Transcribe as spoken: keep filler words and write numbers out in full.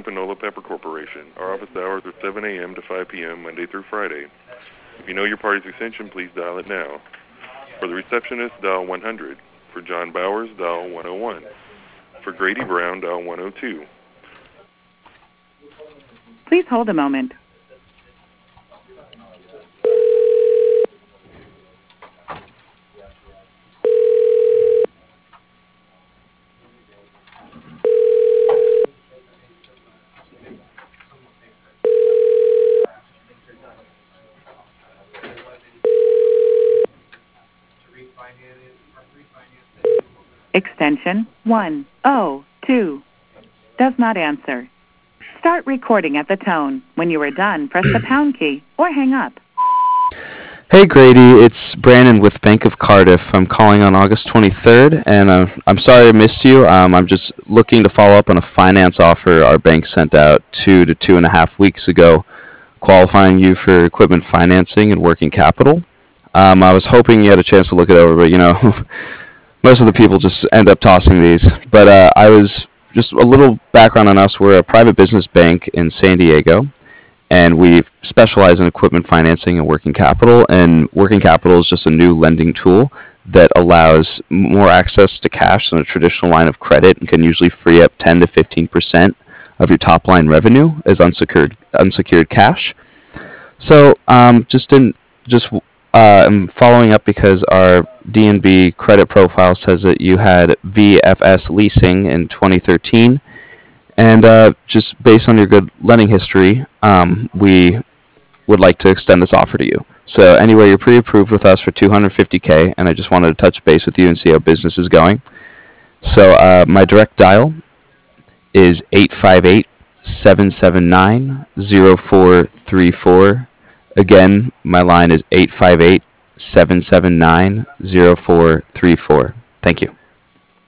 Panola Pepper Corporation. Our office hours are seven a m to five p m Monday through Friday. If you know your party's extension, please dial it now. For the receptionist, dial one hundred. For John Bowers, dial one oh one. For Grady Brown, dial one oh two. Please hold a moment. Extension one oh two. Does not answer. Start recording at the tone. When you are done, press the pound key or hang up. Hey Grady, it's Brandon with Bank of Cardiff. I'm calling on August twenty-third, and uh, I'm sorry I missed you. Um, I'm just looking to follow up on a finance offer our bank sent out two to two and a half weeks ago, qualifying you for equipment financing and working capital. Um, I was hoping you had a chance to look it over, but you know, most of the people just end up tossing these. But uh, I was just a little background on us. We're a private business bank in San Diego, and we specialize in equipment financing and working capital. And working capital is just a new lending tool that allows more access to cash than a traditional line of credit and can usually free up ten to fifteen percent of your top line revenue as unsecured unsecured cash. So um, just in just uh, I'm following up because our D N B credit profile says that you had V F S leasing in twenty thirteen, and uh, just based on your good lending history, um, we would like to extend this offer to you. So anyway, you're pre-approved with us for two hundred fifty K, and I just wanted to touch base with you and see how business is going. So uh, my direct dial is eight five eight, seven seven nine, zero four three four. Again, my line is eight five eight, seven seven nine, zero four three four. Thank you.